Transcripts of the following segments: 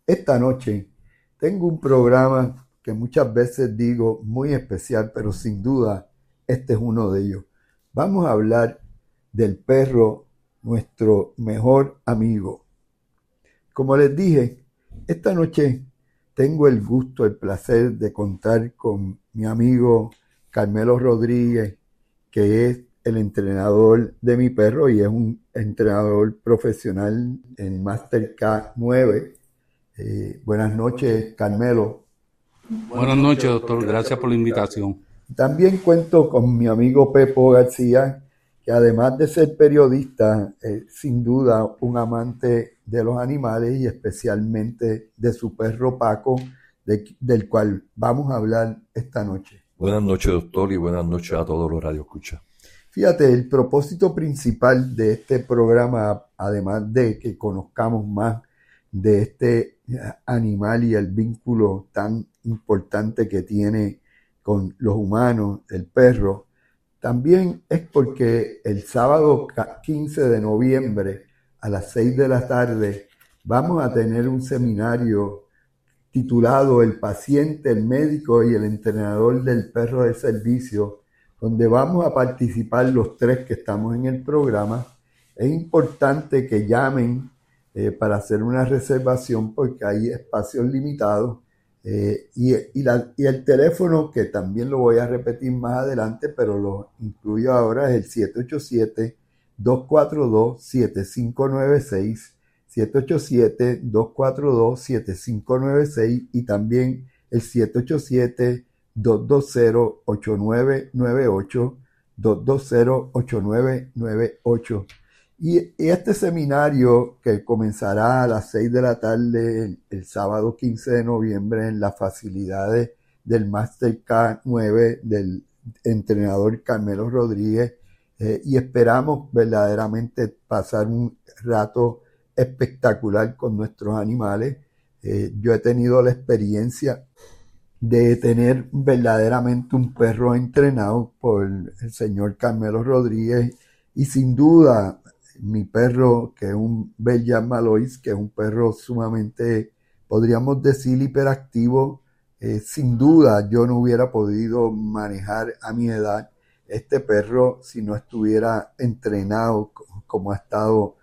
Esta noche tengo un programa que muchas veces digo muy especial, pero sin duda este es uno de ellos. Vamos a hablar del perro, nuestro mejor amigo. Como les dije, esta noche tengo el gusto, el placer de contar con mi amigo Carmelo Rodríguez, que es el entrenador de mi perro y es un entrenador profesional en Master K9. Buenas noches, Carmelo. Buenas noches, doctor. Gracias por la invitación. También cuento con mi amigo Pepo García, que además de ser periodista, sin duda un amante de los animales y especialmente de su perro Paco, del cual vamos a hablar esta noche. Buenas noches, doctor, y buenas noches a todos los radioescuchas. Fíjate, el propósito principal de este programa, además de que conozcamos más de este animal y el vínculo tan importante que tiene con los humanos, el perro, también es porque el sábado 15 de noviembre a las 6 de la tarde vamos a tener un seminario titulado El paciente, el médico y el entrenador del perro de servicio, donde vamos a participar los tres que estamos en el programa. Es importante que llamen para hacer una reservación porque hay espacios limitados y el teléfono, que también lo voy a repetir más adelante, pero lo incluyo ahora, es el 787-242-7596, 787-242-7596 y también el 787-220-8998, 220-8998. Y este seminario, que comenzará a las 6 de la tarde el sábado 15 de noviembre en las facilidades del Master K9 del entrenador Carmelo Rodríguez, y esperamos verdaderamente pasar un rato espectacular con nuestros animales. Yo he tenido la experiencia de tener verdaderamente un perro entrenado por el señor Carmelo Rodríguez y sin duda mi perro, que es un Belgian Malinois, que es un perro sumamente, podríamos decir, hiperactivo. Sin duda yo no hubiera podido manejar a mi edad este perro si no estuviera entrenado como ha estado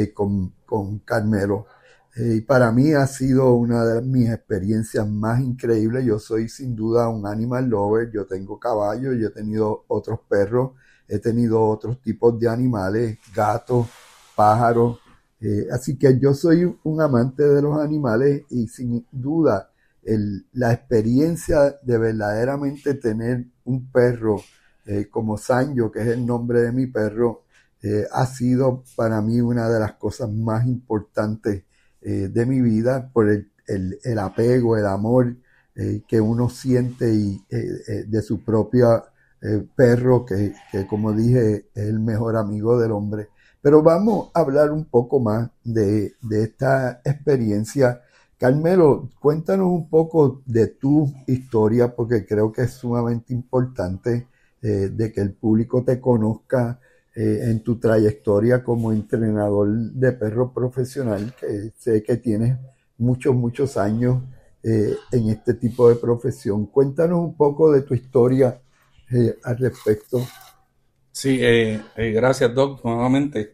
con Carmelo. Y para mí ha sido una de mis experiencias más increíbles. Yo soy sin duda un animal lover, yo tengo caballos, yo he tenido otros perros, he tenido otros tipos de animales, gatos, pájaros, así que yo soy un amante de los animales y sin duda la experiencia de verdaderamente tener un perro como Sancho, que es el nombre de mi perro, ha sido para mí una de las cosas más importantes de mi vida por el apego, el amor que uno siente de su propio perro, que como dije es el mejor amigo del hombre. Pero vamos a hablar un poco más de esta experiencia. Carmelo, cuéntanos un poco de tu historia, porque creo que es sumamente importante de que el público te conozca en tu trayectoria como entrenador de perro profesional, que sé que tienes muchos años en este tipo de profesión. Cuéntanos un poco de tu historia al respecto. Sí, gracias, Doc, nuevamente.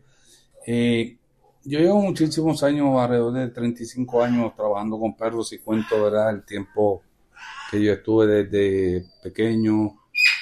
Yo llevo muchísimos años, alrededor de 35 años, trabajando con perros y cuento, ¿verdad?, el tiempo que yo estuve desde pequeño,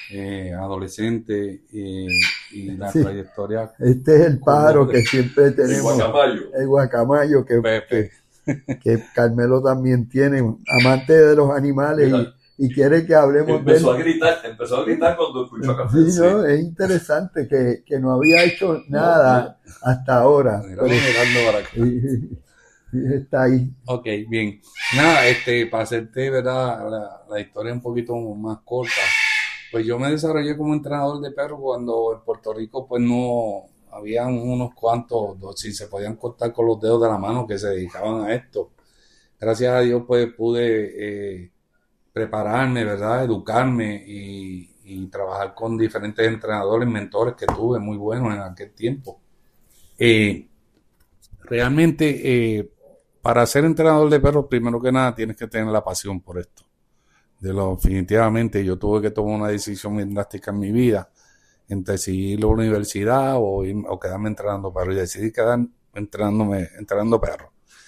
adolescente y la Sí, trayectoria. este es el pájaro que siempre El tenemos, guacamayo. el guacamayo, Pepe. que Carmelo también tiene, amante de los animales Mira, y quiere que hablemos de él. Empezó a gritar cuando escuchó café. Sí, ¿no? Es interesante que no había hecho nada hasta ahora, Mira, pero mirando para acá. está ahí. Ok, bien. Nada, para hacerte, ¿verdad?, la historia un poquito más corta, pues yo me desarrollé como entrenador de perros cuando en Puerto Rico pues no habían unos cuantos, si se podían contar con los dedos de la mano, que se dedicaban a esto. Gracias a Dios pues pude prepararme, ¿verdad?, educarme y trabajar con diferentes entrenadores, mentores que tuve muy buenos en aquel tiempo. Realmente para ser entrenador de perros, primero que nada, tienes que tener la pasión por esto. Definitivamente, yo tuve que tomar una decisión muy drástica en mi vida, entre seguir la universidad o quedarme entrenando perros, y decidí quedar entrenando perros.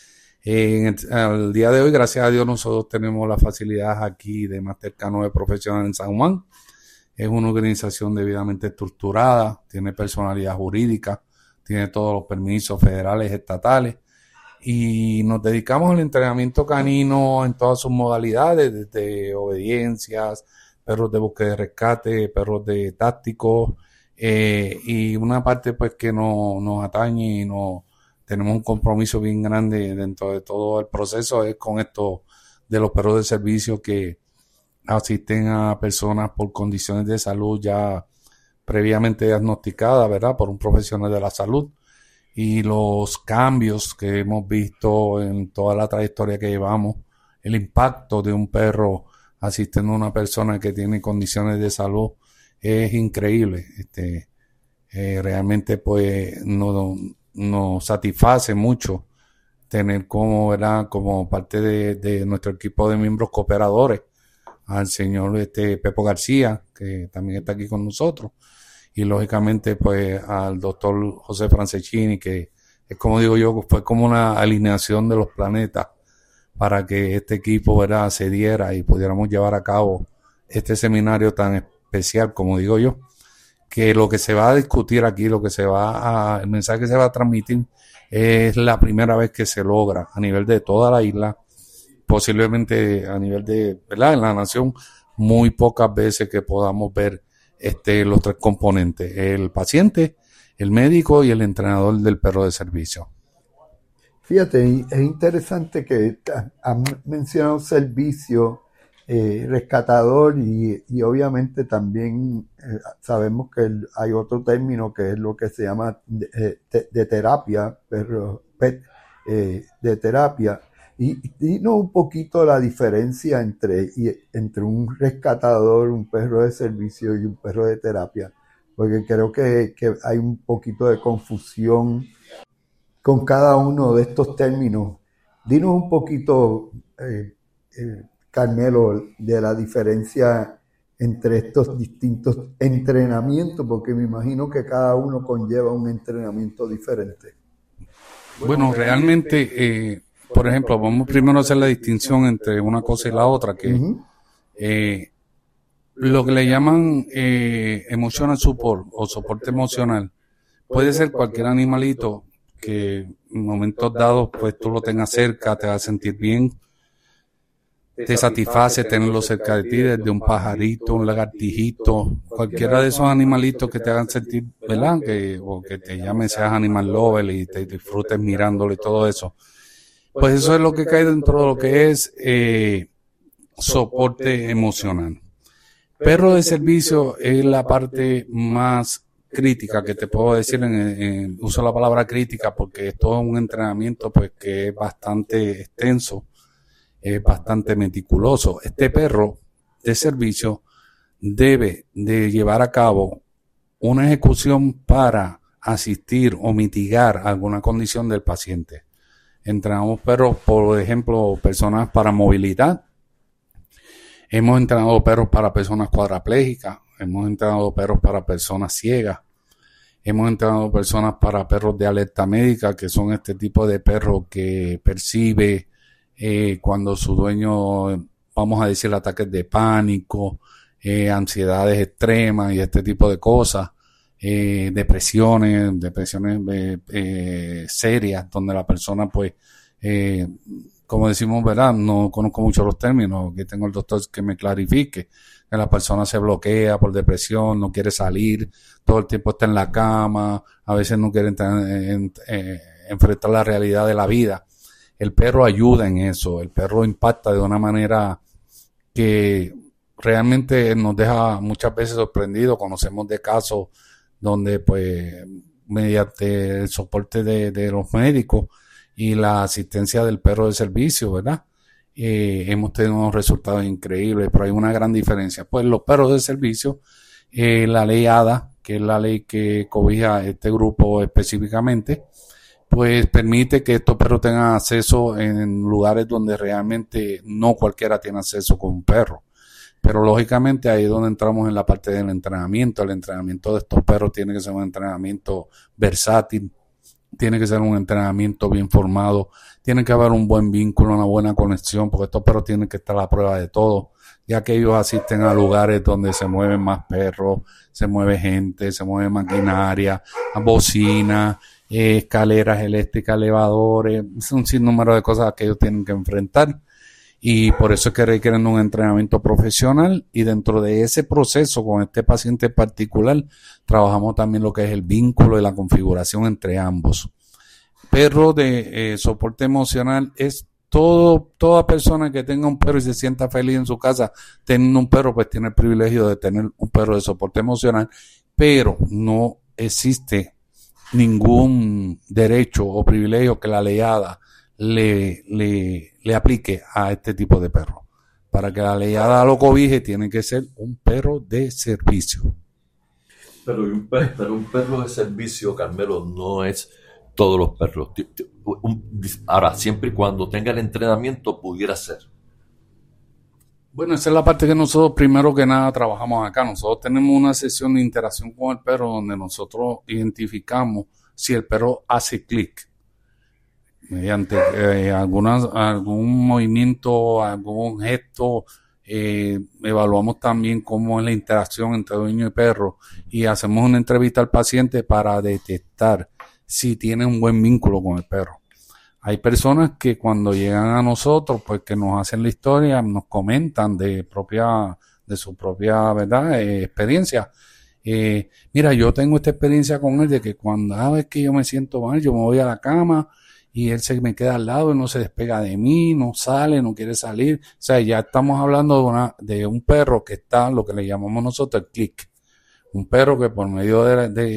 Al día de hoy, gracias a Dios, nosotros tenemos la facilidad aquí de Máster K9 Profesional en San Juan. Es una organización debidamente estructurada, tiene personalidad jurídica, tiene todos los permisos federales, estatales, y nos dedicamos al entrenamiento canino en todas sus modalidades, desde obediencias, perros de búsqueda y rescate, perros de tácticos, y una parte pues que nos atañe y tenemos un compromiso bien grande dentro de todo el proceso, es con esto de los perros de servicio que asisten a personas por condiciones de salud ya previamente diagnosticadas, ¿verdad?, por un profesional de la salud, y los cambios que hemos visto en toda la trayectoria que llevamos, el impacto de un perro asistiendo a una persona que tiene condiciones de salud es increíble. Realmente pues nos satisface mucho tener como parte de nuestro equipo de miembros cooperadores al señor Pepo García, que también está aquí con nosotros, y lógicamente pues al doctor José Franceschini, que es, como digo yo, fue como una alineación de los planetas para que este equipo, ¿verdad?, se diera y pudiéramos llevar a cabo este seminario tan especial, como digo yo, que lo que se va a discutir aquí, el mensaje que se va a transmitir es la primera vez que se logra a nivel de toda la isla, posiblemente a nivel de, ¿verdad?, en la nación, muy pocas veces que podamos ver los tres componentes: el paciente, el médico y el entrenador del perro de servicio. Fíjate, es interesante que han mencionado servicio, rescatador y obviamente también sabemos que hay otro término que es lo que se llama de terapia, pet, de terapia. Y dinos un poquito la diferencia entre un rescatador, un perro de servicio y un perro de terapia, porque creo que hay un poquito de confusión con cada uno de estos términos. Dinos un poquito, Carmelo, de la diferencia entre estos distintos entrenamientos, porque me imagino que cada uno conlleva un entrenamiento diferente. Bueno, realmente, por ejemplo, vamos primero a hacer la distinción entre una cosa y la otra, que lo que le llaman emotional support o soporte emocional puede ser cualquier animalito que en momentos dados pues tú lo tengas cerca, te va a sentir bien, te satisface tenerlo cerca de ti, desde un pajarito, un lagartijito, cualquiera de esos animalitos que te hagan sentir, ¿verdad?, o que te llamen, seas animal lover y te disfrutes mirándolo y todo eso. Pues eso es lo que cae dentro de lo que es soporte emocional. Perro de servicio es la parte más crítica que te puedo decir, uso la palabra crítica porque es todo un entrenamiento pues que es bastante extenso, es bastante meticuloso. Este perro de servicio debe de llevar a cabo una ejecución para asistir o mitigar alguna condición del paciente. Entrenamos perros, por ejemplo, personas para movilidad. Hemos entrenado perros para personas cuadraplégicas. Hemos entrenado perros para personas ciegas. Hemos entrenado personas para perros de alerta médica, que son este tipo de perros que percibe cuando su dueño, vamos a decir, ataques de pánico, ansiedades extremas y este tipo de cosas. Depresiones serias, donde la persona pues, como decimos, ¿verdad?, no conozco mucho los términos, que tengo el doctor que me clarifique, que la persona se bloquea por depresión, no quiere salir, todo el tiempo está en la cama, a veces no quiere enfrentar la realidad de la vida. El perro ayuda en eso, el perro impacta de una manera que realmente nos deja muchas veces sorprendidos. Conocemos de casos donde pues mediante el soporte de los médicos y la asistencia del perro de servicio, ¿verdad?, hemos tenido unos resultados increíbles, pero hay una gran diferencia. Pues los perros de servicio, la ley ADA, que es la ley que cobija este grupo específicamente, pues permite que estos perros tengan acceso en lugares donde realmente no cualquiera tiene acceso con un perro. Pero lógicamente ahí es donde entramos en la parte del entrenamiento. El entrenamiento de estos perros tiene que ser un entrenamiento versátil, tiene que ser un entrenamiento bien formado, tiene que haber un buen vínculo, una buena conexión, porque estos perros tienen que estar a la prueba de todo, ya que ellos asisten a lugares donde se mueven más perros, se mueve gente, se mueve maquinaria, bocinas, escaleras eléctricas, elevadores, es un sinnúmero de cosas que ellos tienen que enfrentar. Y por eso es que requieren un entrenamiento profesional, y dentro de ese proceso con este paciente en particular trabajamos también lo que es el vínculo y la configuración entre ambos. Perro de soporte emocional es toda persona que tenga un perro y se sienta feliz en su casa teniendo un perro, pues tiene el privilegio de tener un perro de soporte emocional, pero no existe ningún derecho o privilegio que la ley ADA le aplique a este tipo de perro. Para que la ley ADA lo cobije, tiene que ser un perro de servicio. Pero un perro de servicio, Carmelo, no es todos los perros. Ahora, siempre y cuando tenga el entrenamiento, pudiera ser. Bueno, esa es la parte que nosotros primero que nada trabajamos acá. Nosotros tenemos una sesión de interacción con el perro donde nosotros identificamos si el perro hace clic mediante algún movimiento, algún gesto. Evaluamos también cómo es la interacción entre dueño y perro, y hacemos una entrevista al paciente para detectar si tiene un buen vínculo con el perro. Hay personas que cuando llegan a nosotros, pues que nos hacen la historia, nos comentan de su propia, ¿verdad?, experiencia. Mira, yo tengo esta experiencia con él de que cuando vez que yo me siento mal, yo me voy a la cama y él se me queda al lado y no se despega de mí, no sale, no quiere salir. O sea, ya estamos hablando de un perro que está, lo que le llamamos nosotros el click. Un perro que por medio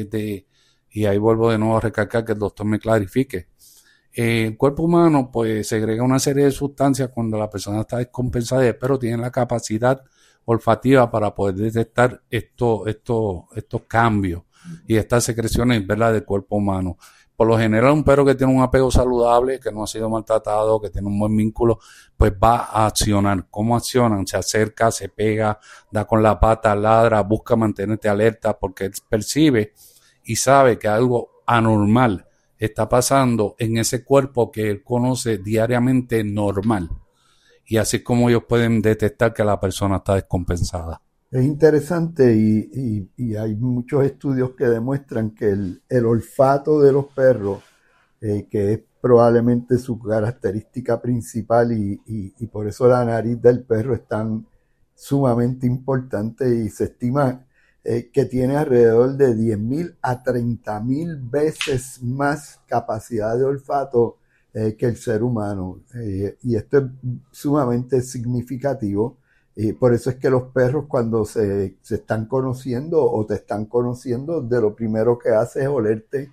y ahí vuelvo de nuevo a recalcar que el doctor me clarifique. El cuerpo humano pues segrega una serie de sustancias cuando la persona está descompensada, y el perro tiene la capacidad olfativa para poder detectar estos cambios y estas secreciones, ¿verdad?, del cuerpo humano. Por lo general, un perro que tiene un apego saludable, que no ha sido maltratado, que tiene un buen vínculo, pues va a accionar. ¿Cómo accionan? Se acerca, se pega, da con la pata, ladra, busca mantenerte alerta, porque él percibe y sabe que algo anormal está pasando en ese cuerpo que él conoce diariamente normal. Y así es como ellos pueden detectar que la persona está descompensada. Es interesante y hay muchos estudios que demuestran que el olfato de los perros, que es probablemente su característica principal y por eso la nariz del perro es tan sumamente importante, y se estima que tiene alrededor de 10.000 a 30.000 veces más capacidad de olfato que el ser humano. Y esto es sumamente significativo. Por eso es que los perros, cuando se están conociendo o te están conociendo, de lo primero que hace es olerte,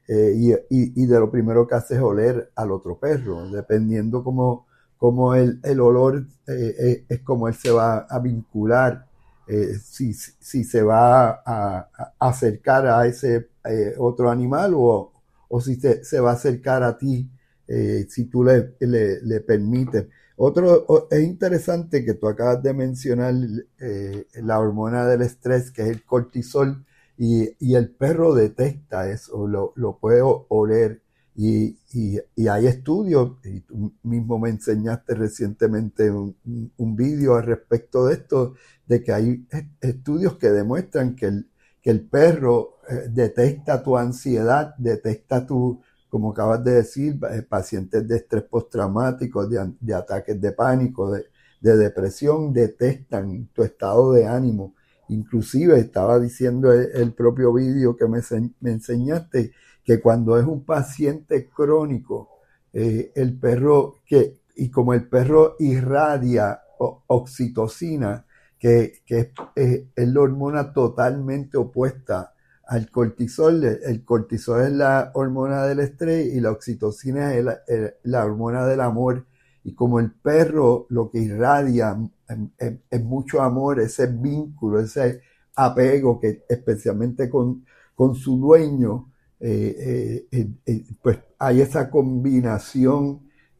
y de lo primero que hace es oler al otro perro, dependiendo cómo el olor es como él se va a vincular, si se va a acercar a ese otro animal o si se va a acercar a ti, si tú le permites. Es interesante que tú acabas de mencionar la hormona del estrés, que es el cortisol, y el perro detecta eso, lo puede oler, y hay estudios, y tú mismo me enseñaste recientemente un vídeo al respecto de esto, de que hay estudios que demuestran que el perro detecta tu ansiedad, detecta como acabas de decir, pacientes de estrés postraumático, de ataques de pánico, de depresión, detectan tu estado de ánimo. Inclusive estaba diciendo el propio vídeo que me enseñaste, que cuando es un paciente crónico, el perro, y como el perro irradia oxitocina, que es la hormona totalmente opuesta al cortisol. El cortisol es la hormona del estrés y la oxitocina es la hormona del amor. Y como el perro lo que irradia es mucho amor, ese vínculo, ese apego, que especialmente con su dueño, pues hay esa combinación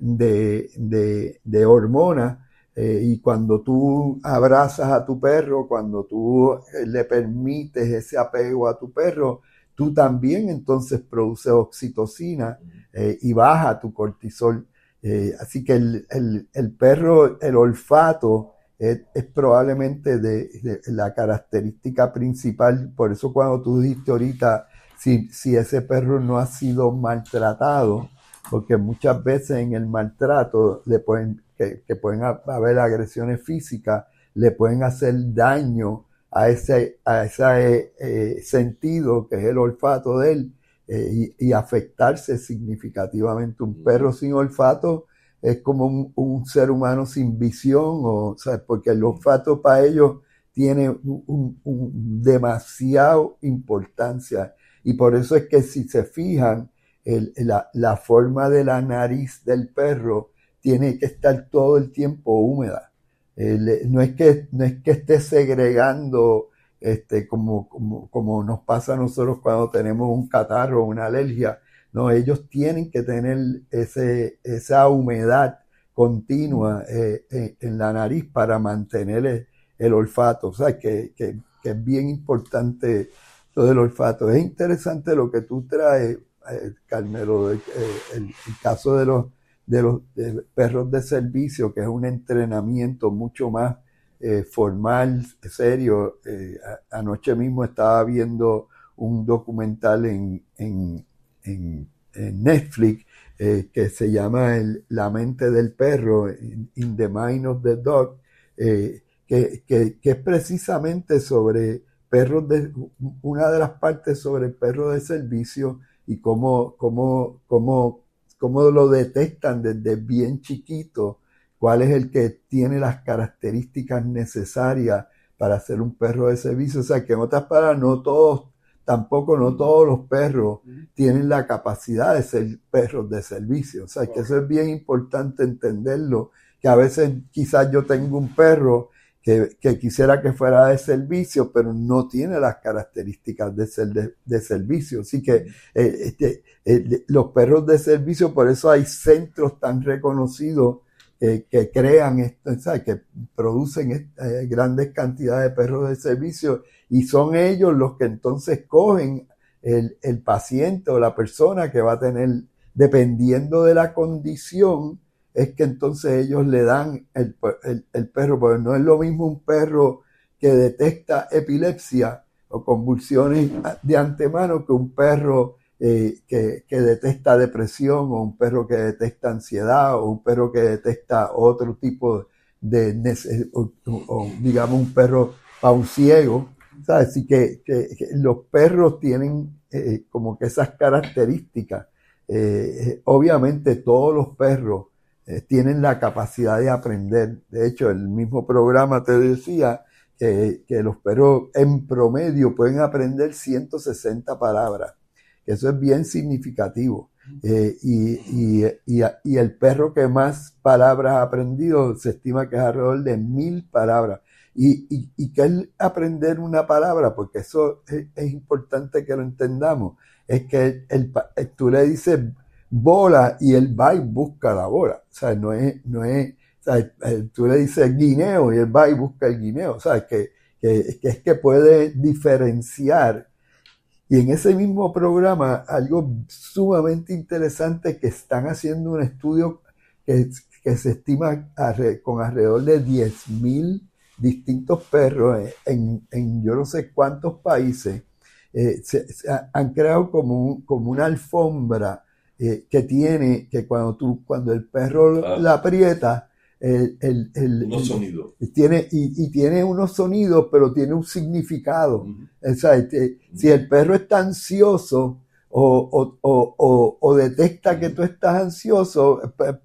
de hormonas, y cuando tú abrazas a tu perro, cuando tú le permites ese apego a tu perro, tú también entonces produces oxitocina, y baja tu cortisol. Así que el perro, el olfato es probablemente de la característica principal. Por eso cuando tú dijiste ahorita, si ese perro no ha sido maltratado, porque muchas veces en el maltrato que pueden haber agresiones físicas, le pueden hacer daño a ese sentido que es el olfato de él, y afectarse significativamente. Un perro sin olfato es como un ser humano sin visión, ¿sabes? Porque el olfato para ellos tiene demasiado importancia, y por eso es que si se fijan, la forma de la nariz del perro tiene que estar todo el tiempo húmeda. No es que esté segregando como nos pasa a nosotros cuando tenemos un catarro o una alergia. No, ellos tienen que tener esa humedad continua en la nariz para mantener el olfato. O sea, que es bien importante lo del olfato. Es interesante lo que tú traes, Carmelo, el caso de los perros de servicio, que es un entrenamiento mucho más formal, serio. Anoche mismo estaba viendo un documental en Netflix, que se llama La mente del perro, In the Mind of the Dog, que es precisamente sobre perros una de las partes sobre perros de servicio, y cómo lo detectan desde bien chiquito, cuál es el que tiene las características necesarias para ser un perro de servicio. O sea, que en otras palabras, no todos los perros tienen la capacidad de ser perros de servicio. O sea, que eso es bien importante entenderlo, que a veces quizás yo tengo un perro que quisiera que fuera de servicio, pero no tiene las características de ser de servicio. Así que los perros de servicio, por eso hay centros tan reconocidos que crean esto, ¿sabes? Que producen grandes cantidades de perros de servicio, y son ellos los que entonces cogen el paciente o la persona que va a tener, dependiendo de la condición, es que entonces ellos le dan el perro, porque no es lo mismo un perro que detecta epilepsia o convulsiones de antemano que un perro que detecta depresión, o un perro que detecta ansiedad, o un perro que detecta otro tipo o digamos un perro para un ciego, ¿sabes? Así que los perros tienen como que esas características. Obviamente todos los perros tienen la capacidad de aprender. De hecho, el mismo programa te decía que los perros en promedio pueden aprender 160 palabras. Eso es bien significativo. Y el perro que más palabras ha aprendido se estima que es alrededor de 1000 palabras. ¿Y qué es aprender una palabra? Porque eso es importante que lo entendamos. Es que tú le dices bola y él va y busca la bola. O sea, no es, o sea, tú le dices guineo y él va y busca el guineo. O sea, que es que puede diferenciar. Y en ese mismo programa, algo sumamente interesante, que están haciendo un estudio que se estima con alrededor de 10.000 distintos perros en yo no sé cuántos países. Se han creado como una alfombra que cuando el perro la aprieta, unos sonidos. Tiene unos sonidos, pero tiene un significado. O sea, si el perro está ansioso o detecta que tú estás ansioso,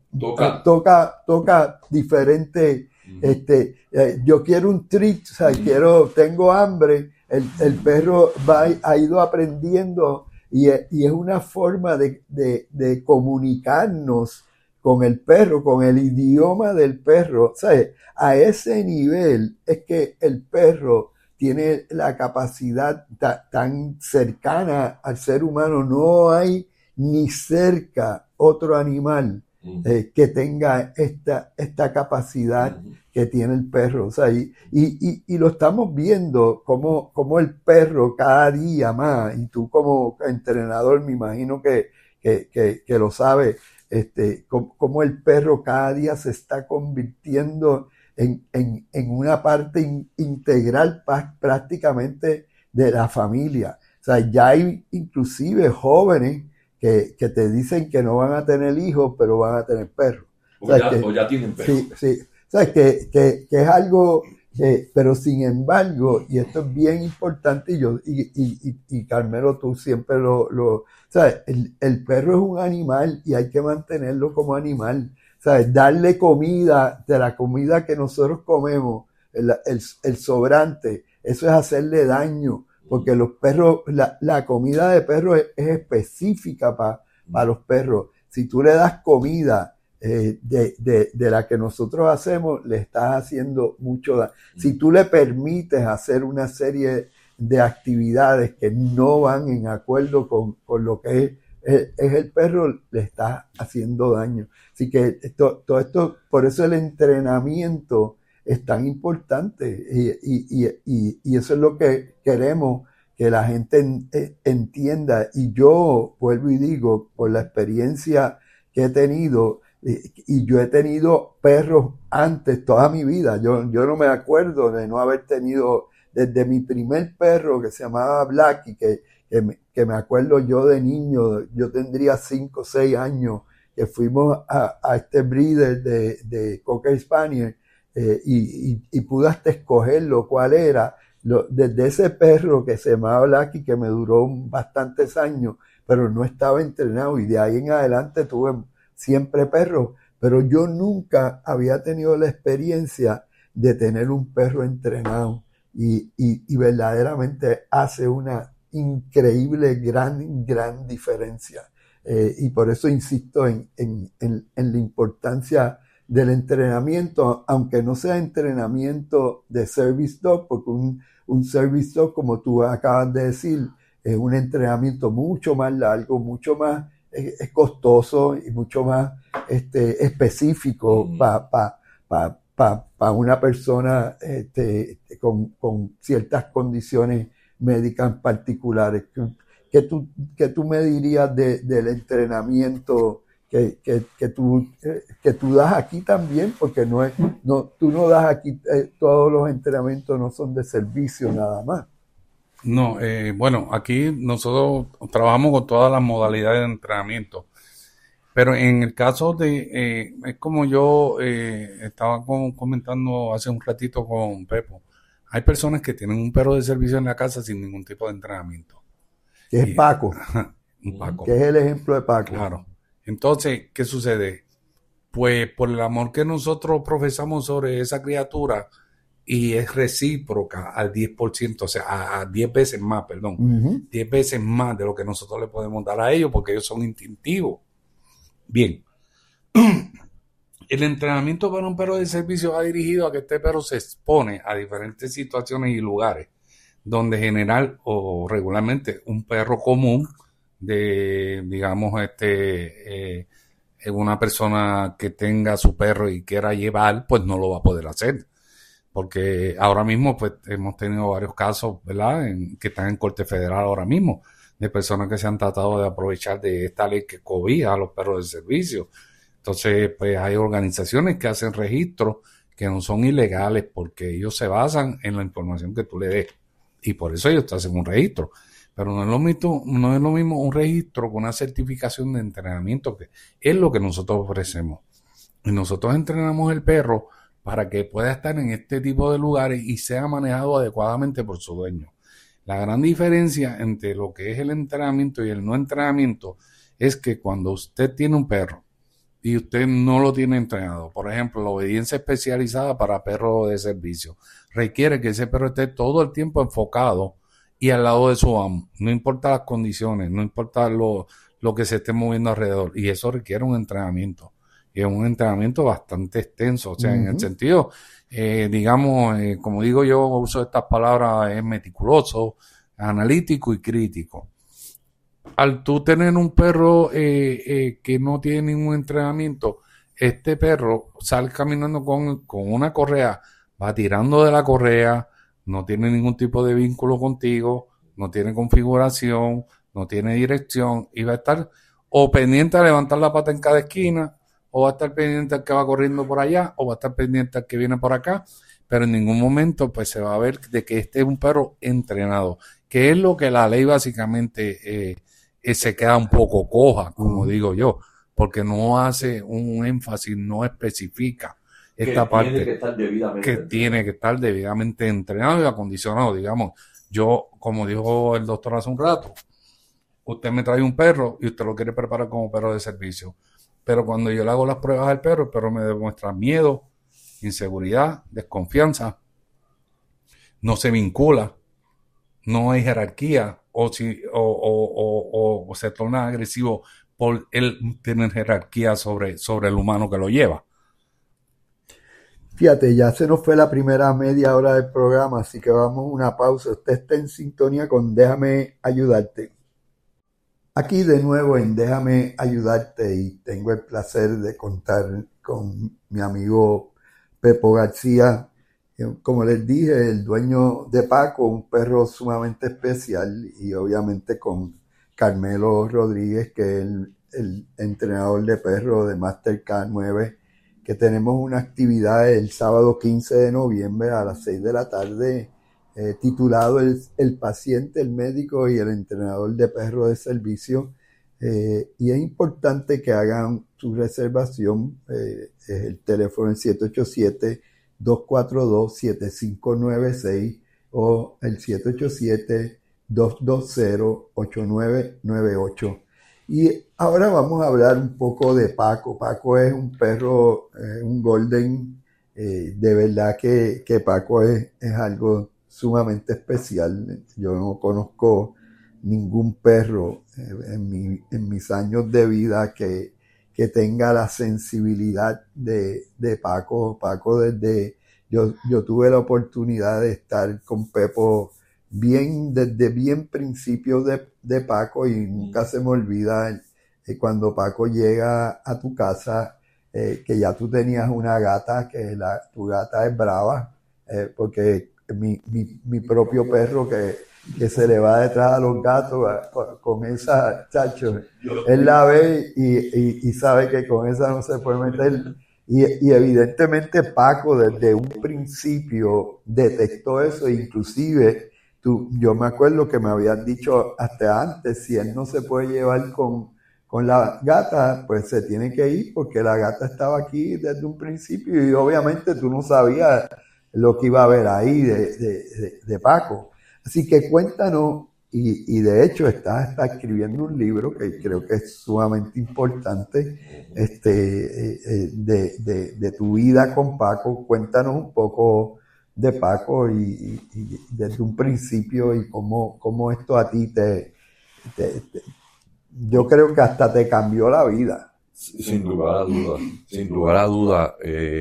toca diferente. Yo quiero un treat, o sea, tengo hambre. El perro ha ido aprendiendo, y es una forma de comunicarnos con el perro, con el idioma del perro. ¿Sabes? A ese nivel es que el perro tiene la capacidad tan cercana al ser humano. No hay ni cerca otro animal que tenga esta capacidad que tiene el perro. O sea, y lo estamos viendo como el perro cada día más, y tú como entrenador me imagino que lo sabes, como el perro cada día se está convirtiendo en una parte integral prácticamente de la familia. O sea, ya hay inclusive jóvenes que te dicen que no van a tener hijos, pero van a tener perros. O ya tienen perros. Sí, sí. O sea, que es algo, pero sin embargo, y esto es bien importante, y Carmelo, tú siempre o sea, el perro es un animal y hay que mantenerlo como animal. O sea, darle comida, de la comida que nosotros comemos, el sobrante, eso es hacerle daño, porque los perros, la comida de perro es específica para los perros. Si tú le das comida de la que nosotros hacemos, le estás haciendo mucho daño. Si tú le permites hacer una serie de actividades que no van en acuerdo con lo que es el perro, le estás haciendo daño. Así que todo esto, por eso el entrenamiento es tan importante, y eso es lo que queremos que la gente entienda. Y yo vuelvo y digo, por la experiencia que he tenido, y yo he tenido perros antes toda mi vida. Yo no me acuerdo de no haber tenido, desde mi primer perro que se llamaba Blackie, que me acuerdo yo de niño, yo tendría 5 o 6 años, que fuimos a este breeder de Cocker Spaniel, y pude hasta escogerlo cuál era. Desde ese perro que se llamaba Blackie, que me duró bastantes años, pero no estaba entrenado, y de ahí en adelante tuve siempre perros, pero yo nunca había tenido la experiencia de tener un perro entrenado, y verdaderamente hace una increíble, gran diferencia. Y por eso insisto en la importancia del entrenamiento, aunque no sea entrenamiento de service dog, porque un service dog, como tú acabas de decir, es un entrenamiento mucho más largo, mucho más es costoso y mucho más específico para una persona con ciertas condiciones médicas particulares. ¿Qué tú me dirías del entrenamiento que tú das aquí también? Porque tú no das aquí, todos los entrenamientos no son de servicio nada más. No, bueno, aquí nosotros trabajamos con todas las modalidades de entrenamiento, pero en el caso de, es como yo estaba comentando hace un ratito con Pepo, hay personas que tienen un perro de servicio en la casa sin ningún tipo de entrenamiento. Que es Paco. Un Paco. Que es el ejemplo de Paco. Claro. Entonces, ¿qué sucede? Pues por el amor que nosotros profesamos sobre esa criatura, y es recíproca al 10%, o sea, a 10 veces más, perdón, 10 veces más de lo que nosotros le podemos dar a ellos, porque ellos son instintivos. Bien, el entrenamiento para un perro de servicio va dirigido a que este perro se expone a diferentes situaciones y lugares, donde general o regularmente un perro común de, digamos, una persona que tenga su perro y quiera llevar, pues no lo va a poder hacer. Porque ahora mismo pues hemos tenido varios casos, ¿verdad?, que están en Corte Federal ahora mismo, de personas que se han tratado de aprovechar de esta ley que cobija a los perros de servicio. Entonces, pues hay organizaciones que hacen registros que no son ilegales, porque ellos se basan en la información que tú le des, y por eso ellos te hacen un registro. Pero no es lo mismo un registro con una certificación de entrenamiento, que es lo que nosotros ofrecemos. Y nosotros entrenamos el perro para que pueda estar en este tipo de lugares y sea manejado adecuadamente por su dueño. La gran diferencia entre lo que es el entrenamiento y el no entrenamiento es que cuando usted tiene un perro y usted no lo tiene entrenado, por ejemplo, la obediencia especializada para perros de servicio requiere que ese perro esté todo el tiempo enfocado y al lado de su amo, no importa las condiciones, no importa lo que se esté moviendo alrededor, y eso requiere un entrenamiento. y es un entrenamiento bastante extenso, o sea, en el sentido, digamos, como digo yo, uso estas palabras, es meticuloso, analítico y crítico. Al tú tener un perro que no tiene ningún entrenamiento, este perro sale caminando con una correa, va tirando de la correa, no tiene ningún tipo de vínculo contigo, no tiene configuración, no tiene dirección, y va a estar o pendiente a levantar la pata en cada esquina, o va a estar pendiente al que va corriendo por allá, o va a estar pendiente al que viene por acá, pero en ningún momento pues se va a ver de que este es un perro entrenado, que es lo que la ley básicamente se queda un poco coja, como digo yo, porque no hace un énfasis, no especifica esta parte que tiene que estar debidamente entrenado y acondicionado. Digamos, yo, como dijo el doctor hace un rato, usted me trae un perro y usted lo quiere preparar como perro de servicio, pero cuando yo le hago las pruebas al perro, el perro me demuestra miedo, inseguridad, desconfianza, no se vincula, no hay jerarquía, o se torna agresivo por él tener jerarquía sobre el humano que lo lleva. Fíjate, ya se nos fue la primera media hora del programa, así que vamos a una pausa. Usted está en sintonía con Déjame Ayudarte. Aquí de nuevo en Déjame Ayudarte, y tengo el placer de contar con mi amigo Pepo García. Como les dije, el dueño de Paco, un perro sumamente especial, y obviamente con Carmelo Rodríguez, que es el entrenador de perros de Master K9, que tenemos una actividad el sábado 15 de noviembre a las 6 de la tarde, titulado el paciente, el médico y el entrenador de perros de servicio. Y es importante que hagan su reservación. El teléfono es 787-242-7596 o el 787-220-8998. Y ahora vamos a hablar un poco de Paco. Paco es un perro, un golden. De verdad que Paco es algo sumamente especial. Yo no conozco ningún perro en mis años de vida que tenga la sensibilidad de Paco. Paco, yo tuve la oportunidad de estar con Pepo desde bien principios de Paco, y nunca se me olvida cuando Paco llega a tu casa, que ya tú tenías una gata, que tu gata es brava, porque mi propio perro que se le va detrás a los gatos con esa, chacho, él la ve y sabe que con esa no se puede meter. Y evidentemente Paco desde un principio detectó eso, inclusive yo me acuerdo que me habían dicho hasta antes, si él no se puede llevar con la gata, pues se tiene que ir, porque la gata estaba aquí desde un principio, y obviamente tú no sabías lo que iba a haber ahí de Paco. Así que cuéntanos, y de hecho está escribiendo un libro que creo que es sumamente importante, de tu vida con Paco. Cuéntanos un poco de Paco y desde un principio, y cómo esto a ti yo creo que hasta te cambió la vida. Sin lugar a dudas, sin lugar a dudas.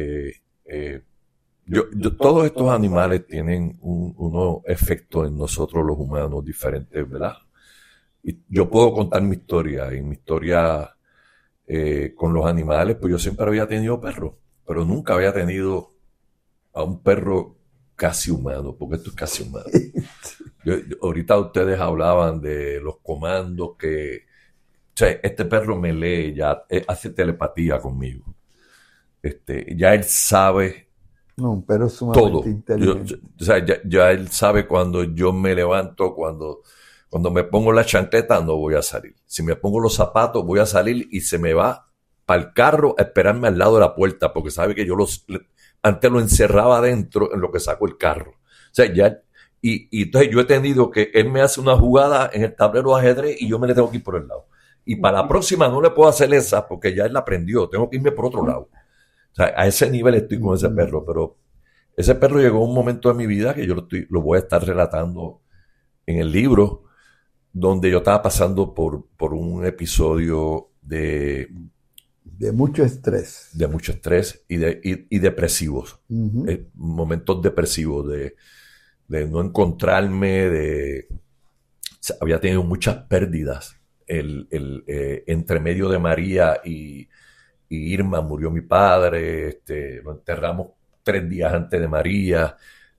Todos estos animales tienen unos efectos en nosotros los humanos diferentes, ¿verdad? Y yo puedo contar mi historia, y mi historia con los animales, pues yo siempre había tenido perros, pero nunca había tenido a un perro casi humano, porque esto es casi humano. Ahorita ustedes hablaban de los comandos que... O sea, este perro me lee, ya hace telepatía conmigo. Ya él sabe... No, un perro sumamente todo. inteligente. O sea, ya él sabe cuando yo me levanto, cuando me pongo la chancleta, no voy a salir. Si me pongo los zapatos, voy a salir, y se me va para el carro a esperarme al lado de la puerta, porque sabe que yo antes lo encerraba adentro en lo que saco el carro. O sea, ya... Y entonces yo he tenido que él me hace una jugada en el tablero de ajedrez y yo me le tengo que ir por el lado. Y para la próxima no le puedo hacer esa porque ya él la aprendió. Tengo que irme por otro lado. O sea, a ese nivel estoy con ese perro. Pero ese perro llegó a un momento de mi vida que yo lo voy a estar relatando en el libro, donde yo estaba pasando por un episodio de De mucho estrés. De mucho estrés y depresivos. Ujú. Momentos depresivos de no encontrarme, había tenido muchas pérdidas. Entre medio de María y Irma murió mi padre, lo enterramos 3 días antes de María,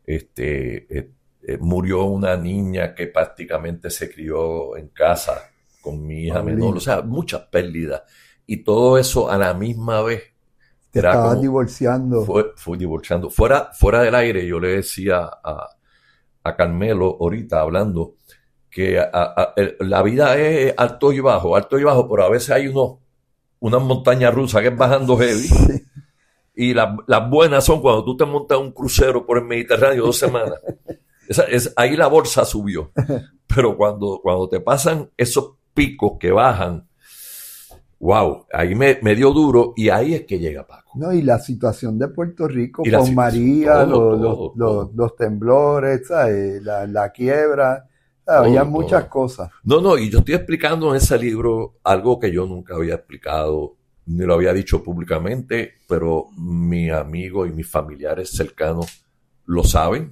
murió una niña que prácticamente se crió en casa con mi hija Paulina. menor, o sea, muchas pérdidas. Y todo eso a la misma vez. Te Era estabas como, divorciando. fui divorciando. Fuera del aire, yo le decía a Carmelo ahorita hablando que la vida es alto y bajo, pero a veces hay unas montañas rusas que es bajando heavy. Sí. Y las buenas son cuando tú te montas un crucero por el Mediterráneo 2 semanas. Ahí la bolsa subió. Pero cuando te pasan esos picos que bajan, wow, ahí me dio duro y ahí es que llega Paco. No, y la situación de Puerto Rico Y la con situación, María, todo. los temblores, ¿sabes? La quiebra, ¿sabes? Había muchas cosas. No, y yo estoy explicando en ese libro algo que yo nunca había explicado, ni lo había dicho públicamente, pero mis amigos y mis familiares cercanos lo saben.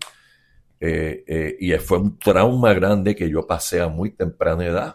Y fue un trauma grande que yo pasé a muy temprana edad,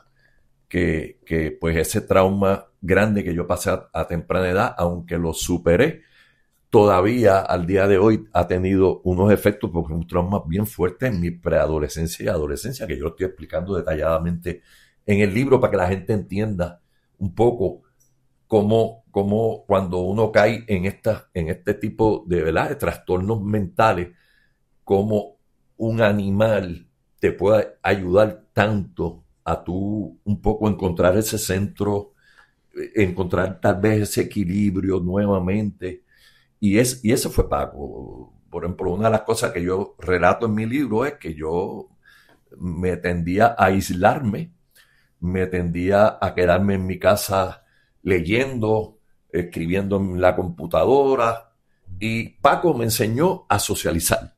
que pues ese trauma grande que yo pasé a temprana edad, aunque lo superé, todavía al día de hoy ha tenido unos efectos, porque es un trauma bien fuerte en mi preadolescencia y adolescencia, que yo lo estoy explicando detalladamente en el libro para que la gente entienda un poco cómo cuando uno cae en este tipo de, ¿verdad?, de trastornos mentales, cómo un animal te puede ayudar tanto a tú un poco encontrar ese centro, encontrar tal vez ese equilibrio nuevamente. Y ese fue Paco. Por ejemplo, una de las cosas que yo relato en mi libro es que yo me tendía a aislarme, me tendía a quedarme en mi casa leyendo, escribiendo en la computadora, y Paco me enseñó a socializar,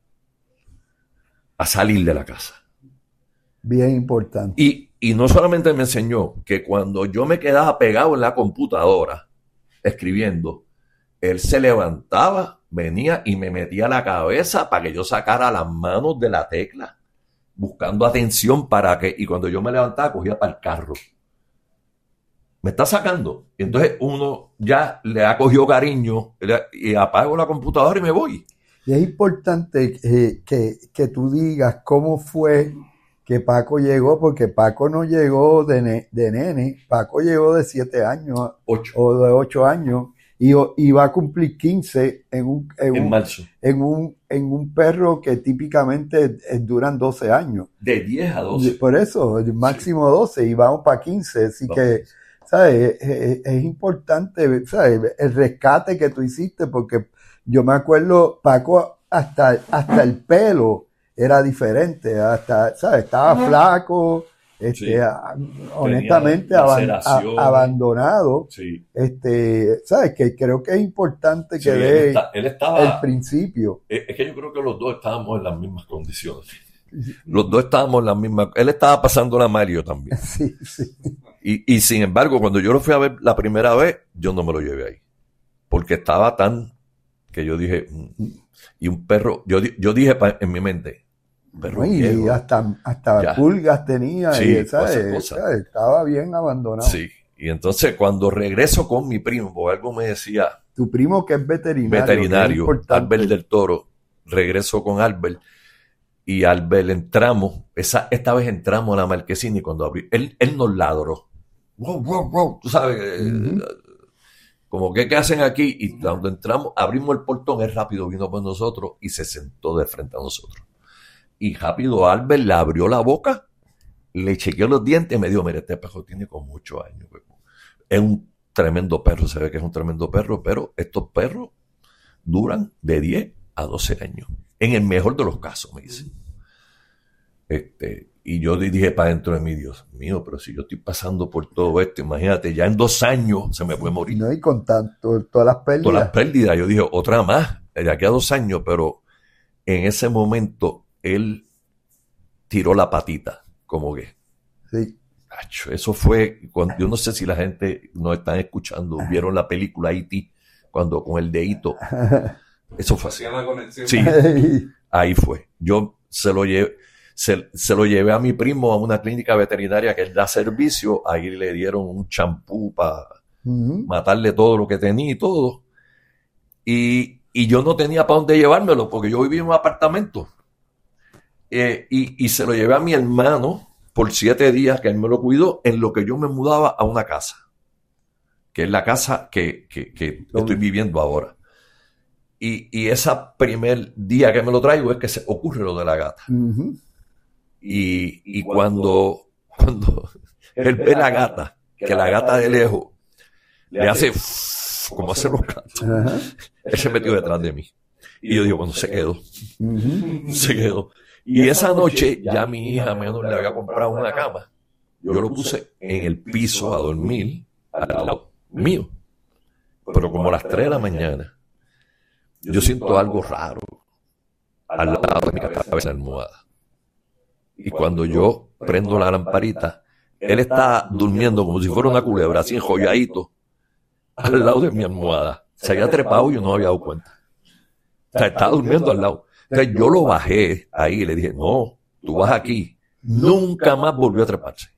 a salir de la casa. Bien importante. Y no solamente me enseñó que cuando yo me quedaba pegado en la computadora escribiendo, él se levantaba, venía y me metía la cabeza para que yo sacara las manos de la tecla, buscando atención y cuando yo me levantaba cogía para el carro. Me está sacando. Y entonces uno ya le ha cogido cariño y apago la computadora y me voy. Y es importante que tú digas cómo fue que Paco llegó, porque Paco no llegó de nene, Paco llegó de 7 años 8. o de 8 años y va a cumplir 15 en marzo. En un perro que típicamente duran 12 años. De 10 a 12. Por eso, el máximo 12 y vamos para 15, así que, ¿sabes? Es importante, ¿sabes? El rescate que tú hiciste, porque yo me acuerdo, Paco, hasta el pelo era diferente, ¿sabes? Estaba flaco, Sí. honestamente abandonado. Sí. ¿Sabes? Que creo que es importante que Sí, dé él estaba, el principio. Es que yo creo que los dos estábamos en las mismas condiciones. Los dos estábamos en las mismas. Él estaba pasando la Mario también. Sí, sí. Y sin embargo, cuando yo lo fui a ver la primera vez, yo no me lo llevé ahí. Porque estaba tan que yo dije, y un perro, yo dije en mi mente, perro Y viejo, hasta pulgas tenía, sí, y, ¿sabes? Estaba bien abandonado. Sí, y entonces cuando regreso con mi primo, porque algo me decía, tu primo que es veterinario, Albert del Toro, regreso con Albert, y Albert entramos, esta vez entramos a la marquesina, y cuando abrí, él nos ladró, wow, tú sabes, como que ¿qué hacen aquí? Y cuando entramos, abrimos el portón, él rápido vino por nosotros y se sentó de frente a nosotros. Y rápido Albert le abrió la boca, le chequeó los dientes y me dijo, mira, este perro tiene como 8 años. Es un tremendo perro, se ve que es un tremendo perro, pero estos perros duran de 10 a 12 años. En el mejor de los casos, me dicen. Y yo dije para dentro de mí, Dios mío, pero si yo estoy pasando por todo esto, imagínate, ya en 2 años se me puede morir. No, y con tanto, todas las pérdidas. Todas las pérdidas, yo dije, otra más, de aquí a 2 años, pero en ese momento él tiró la patita, como que. Sí. Acho, eso fue, yo no sé si la gente nos están escuchando, vieron la película E.T. cuando con el dedito. Eso fue así. Hacía la conexión. Sí, ahí fue. Yo se lo llevé a mi primo a una clínica veterinaria que él da servicio. Ahí le dieron un champú para matarle todo lo que tenía y todo. Y yo no tenía para dónde llevármelo porque yo vivía en un apartamento. Y se lo llevé a mi hermano por 7 días, que él me lo cuidó, en lo que yo me mudaba a una casa, que es la casa que estoy viviendo ahora. Y ese primer día que me lo traigo es que se ocurre lo de la gata. Y cuando él ve la gata, que la gata de lejos le hace como hacen los gatos, él se metió detrás de mí. Y yo digo, bueno, se quedó. Se quedó. Y esa noche ya mi hija menor le había comprado una cama. Yo lo puse en el piso a dormir al lado mío. Pero como a las 3 de la mañana, yo siento algo raro al lado de mi cabeza almohada. Y cuando yo prendo la lamparita, él está durmiendo como si fuera una culebra, así enjolladito, al lado de mi almohada. Se había trepado y yo no me había dado cuenta. O sea, estaba durmiendo al lado. Entonces yo lo bajé ahí y le dije, no, tú vas aquí. Nunca más volvió a treparse.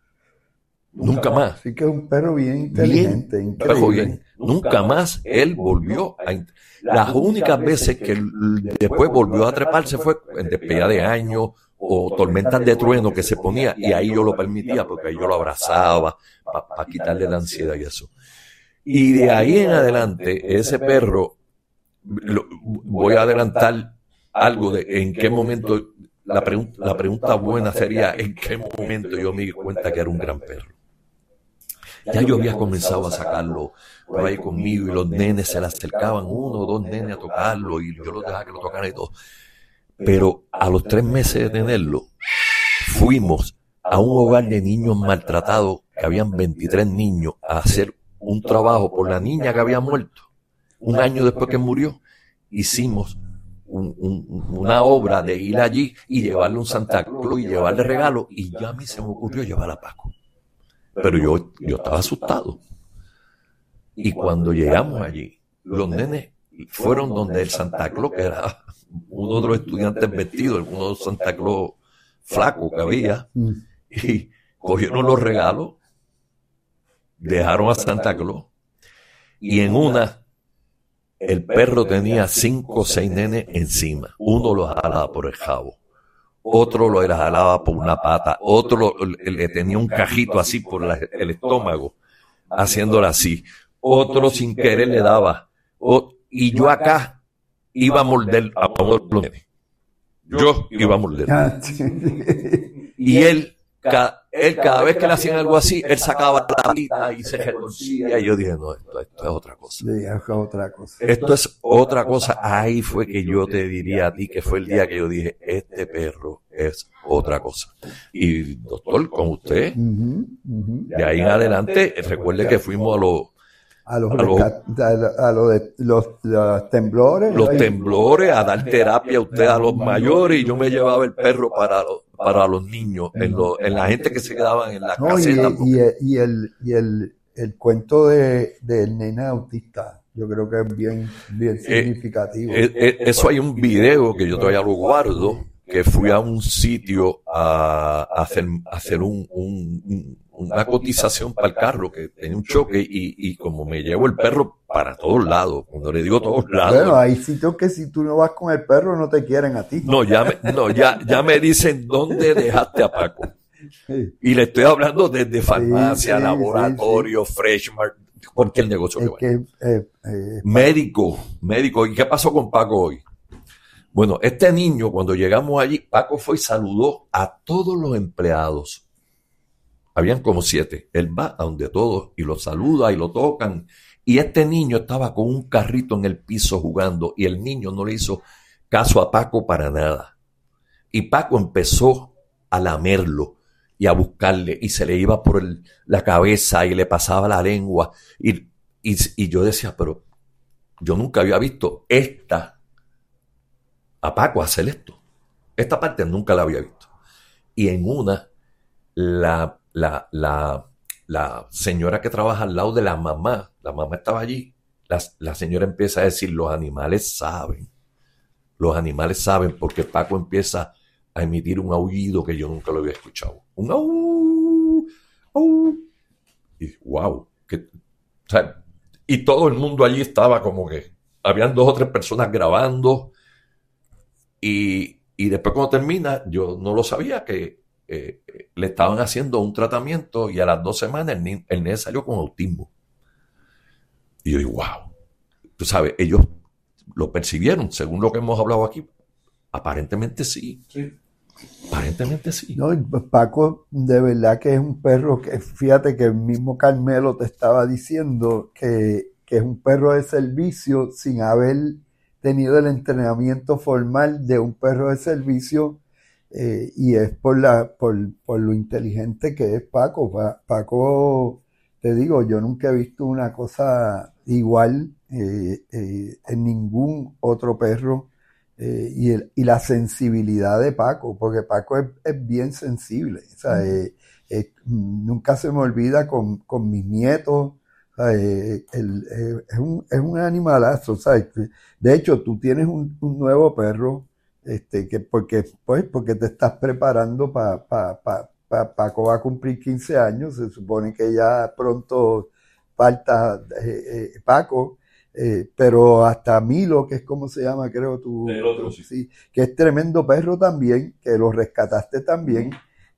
Nunca más. Así que es un perro bien inteligente, perro bien. Nunca más él volvió a... Las únicas veces que él después volvió a treparse fue en despedida de año o tormentas de trueno que se ponía, y ahí yo lo permitía porque yo lo abrazaba para quitarle la ansiedad y eso. Y de ahí en adelante, ese perro, voy a adelantar algo de en qué momento, la pregunta buena sería en qué momento yo me di cuenta que era un gran perro. Ya yo había comenzado a sacarlo por ahí conmigo y los nenes se le acercaban, 1 o 2 nenes a tocarlo y yo los dejaba que lo tocaran y todo. Pero a los 3 meses de tenerlo, fuimos a un hogar de niños maltratados, que habían 23 niños, a hacer un trabajo por la niña que había muerto. Un año después que murió, hicimos una obra de ir allí y llevarle un Santa Claus y llevarle regalo, y ya a mí se me ocurrió llevar a Paco. Pero yo estaba asustado. Y cuando llegamos allí, los nenes fueron donde el Santa Claus, que era uno de los estudiantes vestidos, uno de los Santa Claus flacos que había, y cogieron los regalos, dejaron a Santa Claus, y en una, el perro tenía 5 o 6 nenes encima. Uno los jalaba por el jabo, otro lo jalaba por una pata, otro le tenía un cajito así por el estómago, haciéndolo así, otro sin querer le daba, y yo acá iba a morder a uno de los nenes. Yo iba a morder. Y él cada vez que le hacían algo así, él sacaba la palita y se retorcía. Y yo dije, no, esto es otra cosa. Sí, es otra cosa. Esto es otra cosa. Ahí fue que yo te diría a ti que fue el día que yo dije, este perro es otra cosa. Y doctor, con usted, de ahí en adelante, recuerde que fuimos a los temblores. Los temblores, a dar terapia a usted a los mayores, y yo me llevaba el perro para los niños, en la gente que se quedaban en la caseta. Y el cuento del nene autista, yo creo que es bien significativo. Eso hay un video que yo todavía lo guardo, que fui a un sitio a hacer una cotización para el carro, que tenía un choque, y como me llevo el perro para todos lados, cuando le digo todos lados. Bueno, hay sitios que si tú no vas con el perro no te quieren a ti. Ya me dicen dónde dejaste a Paco. Sí. Y le estoy hablando desde farmacia, laboratorio, Freshmart, cualquier negocio que vaya. Médico. ¿Y qué pasó con Paco hoy? Bueno, este niño, cuando llegamos allí, Paco fue y saludó a todos los empleados. Habían como 7. Él va a donde todos y lo saluda y lo tocan. Y este niño estaba con un carrito en el piso jugando, y el niño no le hizo caso a Paco para nada. Y Paco empezó a lamerlo y a buscarle, y se le iba por la cabeza y le pasaba la lengua. Y yo decía, pero yo nunca había visto a Paco hacer esto. Esta parte nunca la había visto. Y en una, la la señora que trabaja al lado de la mamá estaba allí, la señora empieza a decir, los animales saben porque Paco empieza a emitir un aullido que yo nunca lo había escuchado. Un au, au. Y wow, o sea, y todo el mundo allí estaba como que, habían 2 o 3 personas grabando y después cuando termina, yo no lo sabía que le estaban haciendo un tratamiento y a las 2 semanas el nene salió con autismo. Y yo digo, wow, tú sabes, ellos lo percibieron, según lo que hemos hablado aquí, aparentemente sí. Aparentemente sí. No, Paco, de verdad que es un perro que, fíjate que el mismo Carmelo te estaba diciendo que es un perro de servicio sin haber tenido el entrenamiento formal de un perro de servicio, y es por lo inteligente que es Paco. Paco, te digo, yo nunca he visto una cosa igual en ningún otro perro. Y la sensibilidad de Paco, porque Paco es bien sensible. O sea, nunca se me olvida con mis nietos. O sea, es un animalazo. ¿Sabes? De hecho, tú tienes un nuevo perro, porque te estás preparando Paco va a cumplir 15 años. Se supone que ya pronto falta Paco. Pero hasta Milo, que es como se llama, creo tú, el otro, sí, que es tremendo perro también, que lo rescataste también,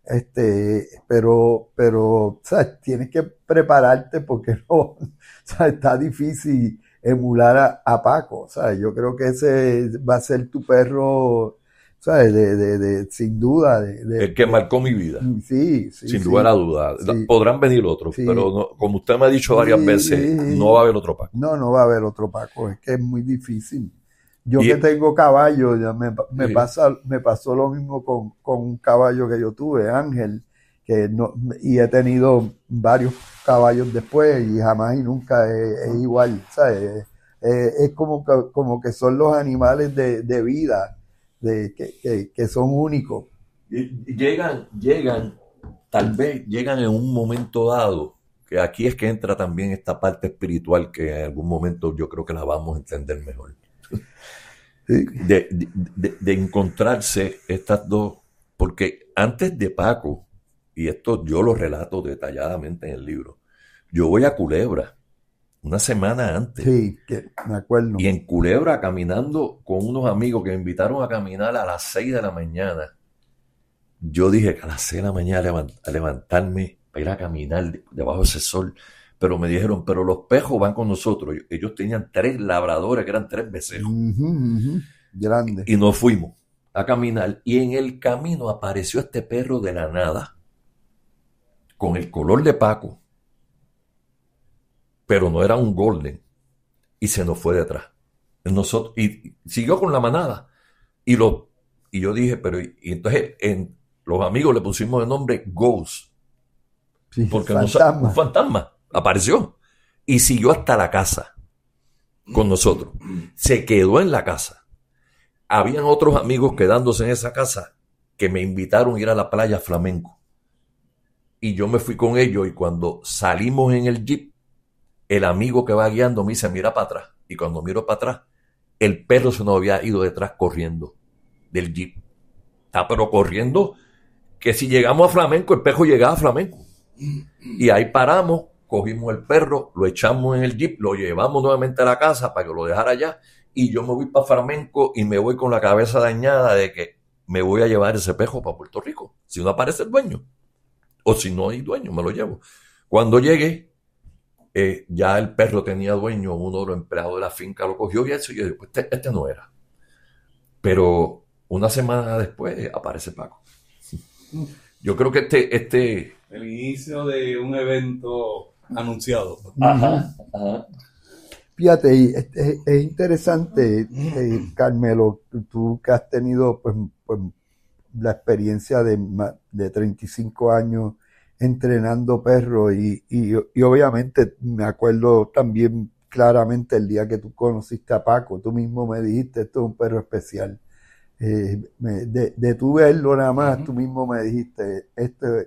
pero ¿sabes? Tienes que prepararte porque no, ¿sabes? Está difícil emular a Paco, ¿sabes? Yo creo que ese va a ser tu perro, ¿sabes? Sin duda. El que marcó mi vida. Sí, sin lugar a dudas. Sí. Podrán venir otros, Sí. pero no, como usted me ha dicho varias veces, no va a haber otro Paco. No va a haber otro Paco, es que es muy difícil. Yo que tengo caballo, ya me pasó lo mismo con un caballo que yo tuve, Ángel, y he tenido varios caballos después y jamás y nunca es igual, ¿sabes? Es como que son los animales de vida, que son únicos. Tal vez llegan en un momento dado, que aquí es que entra también esta parte espiritual que en algún momento yo creo que la vamos a entender mejor. Sí. De encontrarse estas dos, porque antes de Paco, y esto yo lo relato detalladamente en el libro, yo voy a Culebra una semana antes. Sí, que me acuerdo. Y en Culebra, caminando con unos amigos que me invitaron a caminar a las 6 de la mañana, yo dije que a las 6 de la mañana a levantarme para ir a caminar debajo de ese sol, pero me dijeron, pero los pejos van con nosotros. Ellos tenían 3 labradores, que eran 3 becerros. Grande. Y nos fuimos a caminar, y en el camino apareció este perro de la nada, con el color de Paco, pero no era un golden, y se nos fue detrás. Y siguió con la manada. Y yo dije, pero y entonces los amigos le pusimos el nombre Ghost. Sí, porque un fantasma apareció. Y siguió hasta la casa con nosotros. Se quedó en la casa. Habían otros amigos quedándose en esa casa que me invitaron a ir a la playa Flamenco. Y yo me fui con ellos, y cuando salimos en el jeep, el amigo que va guiando me dice, mira para atrás. Y cuando miro para atrás, el perro se nos había ido detrás corriendo del jeep. Está pero corriendo, que si llegamos a Flamenco, el perro llegaba a Flamenco. Y ahí paramos, cogimos el perro, lo echamos en el jeep, lo llevamos nuevamente a la casa para que lo dejara allá, y yo me voy para Flamenco y me voy con la cabeza dañada de que me voy a llevar ese perro para Puerto Rico, si no aparece el dueño, o si no hay dueño, me lo llevo. Cuando llegué, ya el perro tenía dueño, uno de los empleados de la finca lo cogió, y eso, y yo digo, este no era. Pero una semana después aparece Paco. Yo creo que el inicio de un evento anunciado. Ajá. Fíjate, es interesante, Carmelo, tú que has tenido pues, la experiencia de 35 años entrenando perros, y obviamente me acuerdo también claramente el día que tú conociste a Paco. Tú mismo me dijiste, esto es un perro especial. De tú verlo nada más, tú mismo me dijiste, este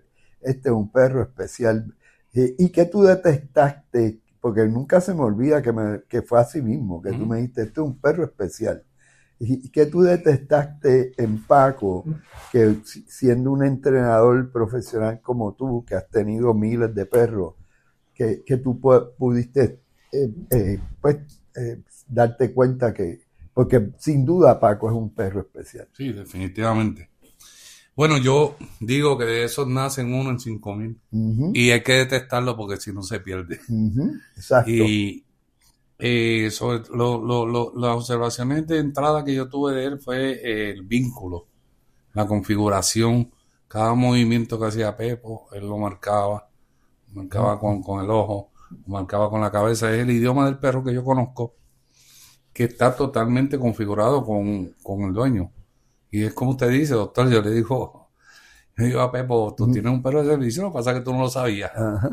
este es un perro especial. ¿Y qué tú detectaste? Porque nunca se me olvida que fue así mismo, que tú me dijiste, este es un perro especial. ¿Y qué tú detectaste en Paco, que siendo un entrenador profesional como tú, que has tenido miles de perros, que tú pudiste pues darte cuenta porque sin duda Paco es un perro especial? Sí, definitivamente. Bueno, yo digo que de esos nacen uno en 5,000 y hay que detectarlo porque si no se pierde. Exacto. Y sobre las observaciones de entrada que yo tuve de él fue el vínculo, la configuración, cada movimiento que hacía Pepo, él lo marcaba con el ojo, marcaba con la cabeza. Es el idioma del perro que yo conozco, que está totalmente configurado con el dueño. Y es como usted dice, doctor, yo le digo a Pepo, tú tienes un perro de servicio, lo que pasa es que tú no lo sabías.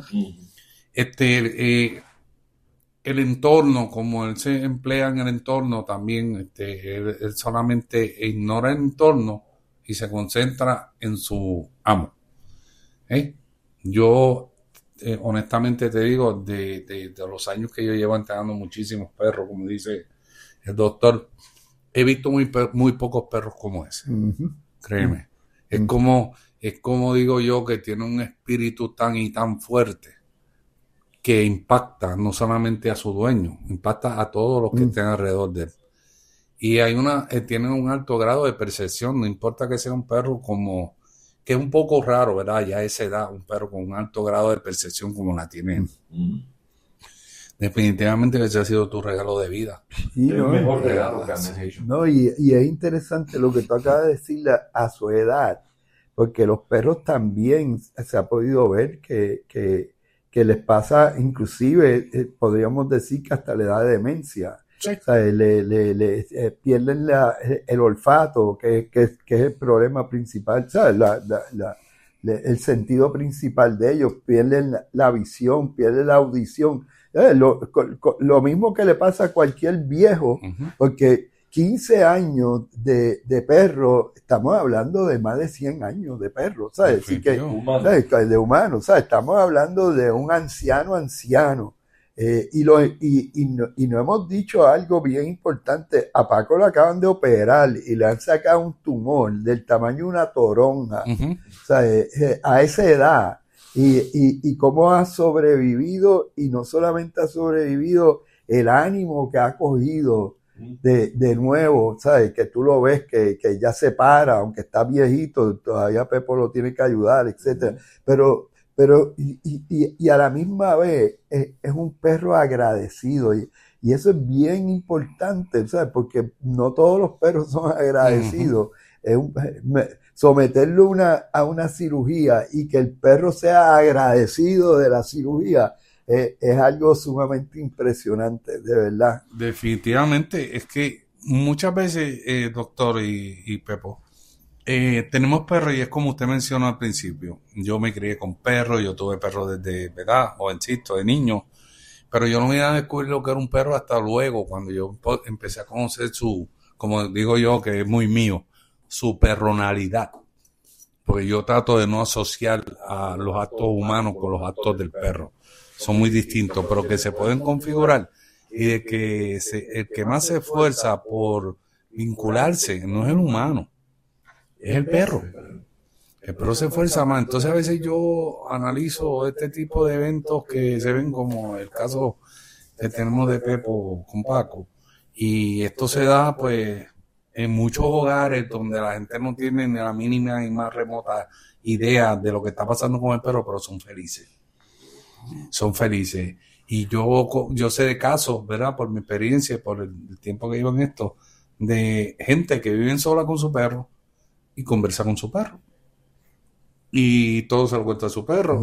El entorno, como él se emplea en el entorno también, él solamente ignora el entorno y se concentra en su amo. Yo, honestamente te digo, de los años que yo llevo entrenando muchísimos perros, como dice el doctor, he visto muy pocos perros como ese. Créeme. Es como digo yo, que tiene un espíritu tan y tan fuerte que impacta no solamente a su dueño, impacta a todos los que estén alrededor de él. Y tienen un alto grado de percepción, no importa que sea un perro que es un poco raro, ¿verdad? Ya a esa edad, un perro con un alto grado de percepción como la tiene. Definitivamente ese ha sido tu regalo de vida. Sí, el mejor regalo que han hecho. No, y es interesante lo que tú acabas de decir a su edad, porque los perros también se ha podido ver que les pasa, inclusive, podríamos decir que hasta la edad de demencia. Sí. O sea, pierden el olfato, que es el problema principal, ¿sabes? El sentido principal de ellos, pierden la visión, pierden la audición. Lo mismo que le pasa a cualquier viejo, porque 15 años de perro, estamos hablando de más de 100 años de perro, ¿sabes? Así que, ¿sabes? De humano, ¿sabes? Estamos hablando de un anciano. Y no hemos dicho algo bien importante. A Paco lo acaban de operar y le han sacado un tumor del tamaño de una toronja, ¿sabes? A esa edad. Y cómo ha sobrevivido, y no solamente ha sobrevivido, el ánimo que ha cogido de nuevo, ¿sabes? Que tú lo ves que ya se para, aunque está viejito, todavía Pepo lo tiene que ayudar, etcétera. Pero a la misma vez es un perro agradecido, y eso es bien importante, ¿sabes? Porque no todos los perros son agradecidos. Someterlo a una cirugía y que el perro sea agradecido de la cirugía es algo sumamente impresionante, de verdad. Definitivamente, es que muchas veces, doctor y Pepo, tenemos perros, y es como usted mencionó al principio. Yo me crié con perros, yo tuve perros desde, ¿verdad?, jovencito, de niño, pero yo no me iba a descubrir lo que era un perro hasta luego, cuando yo empecé a conocer como digo yo, que es muy mío, su perronalidad. Porque yo trato de no asociar a los actos humanos con los actos del perro. Son muy distintos, pero que se pueden configurar, y de que el que más se esfuerza por vincularse no es el humano, es el perro. El perro se esfuerza más. Entonces a veces yo analizo este tipo de eventos que se ven, como el caso que tenemos de Pepo con Paco, y esto se da pues en muchos hogares donde la gente no tiene ni la mínima y más remota idea de lo que está pasando con el perro, pero son felices. Son felices. Y yo sé de casos, ¿verdad?, por mi experiencia, por el tiempo que llevo en esto, de gente que viven sola con su perro y conversa con su perro. Y todo se lo cuenta a su perro.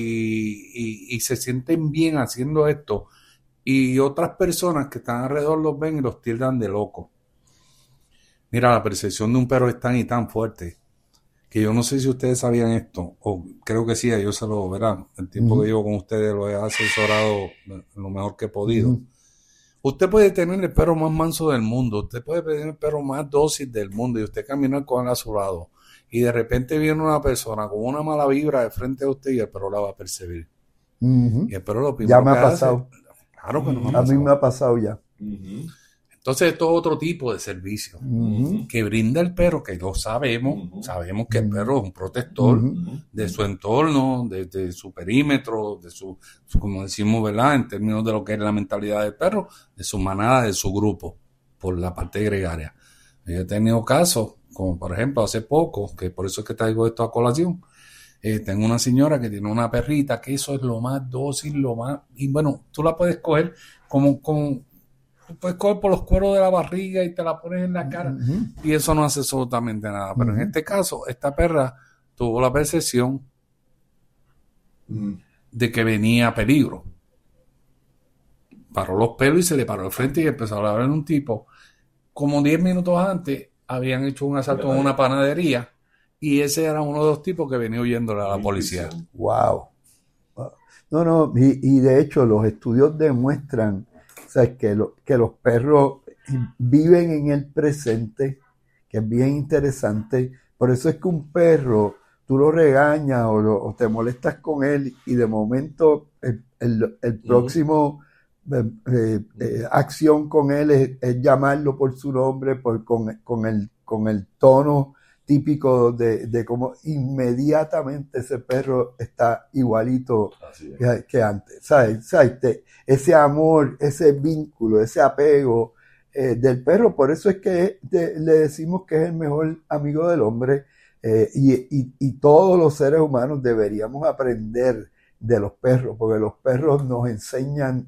Y se sienten bien haciendo esto. Y otras personas que están alrededor los ven y los tildan de locos. Mira, la percepción de un perro es tan y tan fuerte que yo no sé si ustedes sabían esto, o creo que sí, yo se lo verán. El tiempo que llevo con ustedes lo he asesorado lo mejor que he podido. Usted puede tener el perro más manso del mundo, usted puede tener el perro más dócil del mundo, y usted caminar con él a su lado, y de repente viene una persona con una mala vibra de frente a usted y el perro la va a percibir. Ujú. Y el perro lo Ya primero me ha que hace, pasado. claro que no me ha A mí pasado. me ha pasado ya. Entonces esto es otro tipo de servicio Ujú. que brinda el perro, que lo sabemos, sabemos que el perro es un protector Ujú. de su entorno, de su perímetro, de su, como decimos, ¿verdad? En términos de lo que es la mentalidad del perro, de su manada, de su grupo, por la parte gregaria. Yo he tenido casos, como por ejemplo hace poco, que por eso es que traigo esto a colación. Tengo una señora que tiene una perrita, que eso es lo más dócil, lo más... Y bueno, tú la puedes coger tú puedes coger por los cueros de la barriga y te la pones en la cara Ujú. y eso no hace absolutamente nada. Pero en Ujú. este caso, esta perra tuvo la percepción de que venía peligro. Paró los pelos y se le paró al frente y empezó a hablar en un tipo. Como 10 minutos antes habían hecho un asalto en una panadería y ese era uno de los tipos que venía huyéndole a la policía. Wow. Wow. No, y de hecho los estudios demuestran, o sea, que los perros viven en el presente, que es bien interesante. Por eso es que un perro, tú lo regañas o te molestas con él y de momento el próximo acción con él es llamarlo por su nombre, con el tono típico de cómo inmediatamente ese perro está igualito que antes. ¿Sabes? Ese amor, ese vínculo, ese apego del perro, por eso es que le decimos que es el mejor amigo del hombre, y todos los seres humanos deberíamos aprender de los perros, porque los perros nos enseñan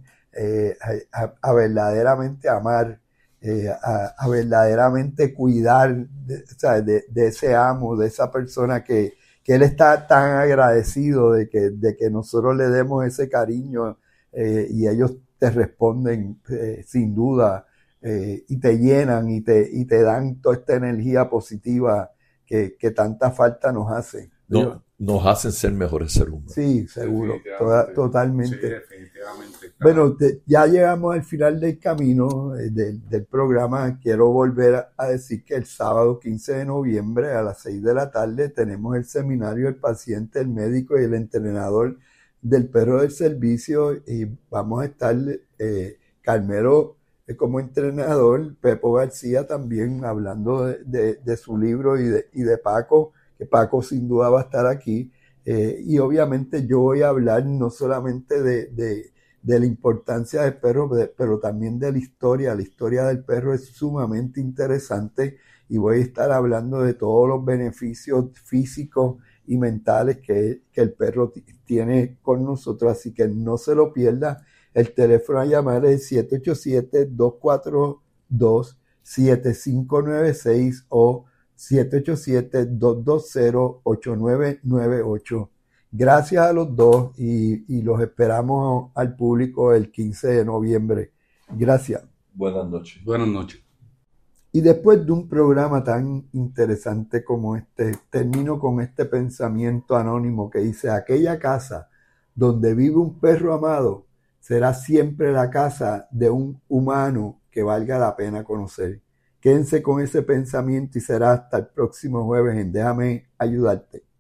a verdaderamente amar, a verdaderamente cuidar de ese amo, de esa persona que él está tan agradecido de que nosotros le demos ese cariño, y ellos te responden sin duda, y te llenan y te dan toda esta energía positiva que tanta falta nos hace. Nos hacen ser mejores seres humanos. Sí, seguro, totalmente. Sí, definitivamente. Bueno, ya llegamos al final del camino del programa. Quiero volver a decir que el sábado 15 de noviembre a las 6 de la tarde tenemos el seminario El paciente, el médico y el entrenador del perro del servicio, y vamos a estar Carmelo como entrenador, Pepo García también hablando de su libro y de Paco, que Paco sin duda va a estar aquí, y obviamente yo voy a hablar no solamente de la importancia del perro, pero también de la historia. La historia del perro es sumamente interesante y voy a estar hablando de todos los beneficios físicos y mentales que el perro tiene con nosotros, así que no se lo pierda. El teléfono a llamar es 787-242-7596 o 787-220-8998. Gracias a los dos y los esperamos al público el 15 de noviembre. Gracias. Buenas noches. Buenas noches. Y después de un programa tan interesante como este, termino con este pensamiento anónimo que dice: aquella casa donde vive un perro amado será siempre la casa de un humano que valga la pena conocer. Quédense con ese pensamiento y será hasta el próximo jueves en Déjame Ayudarte.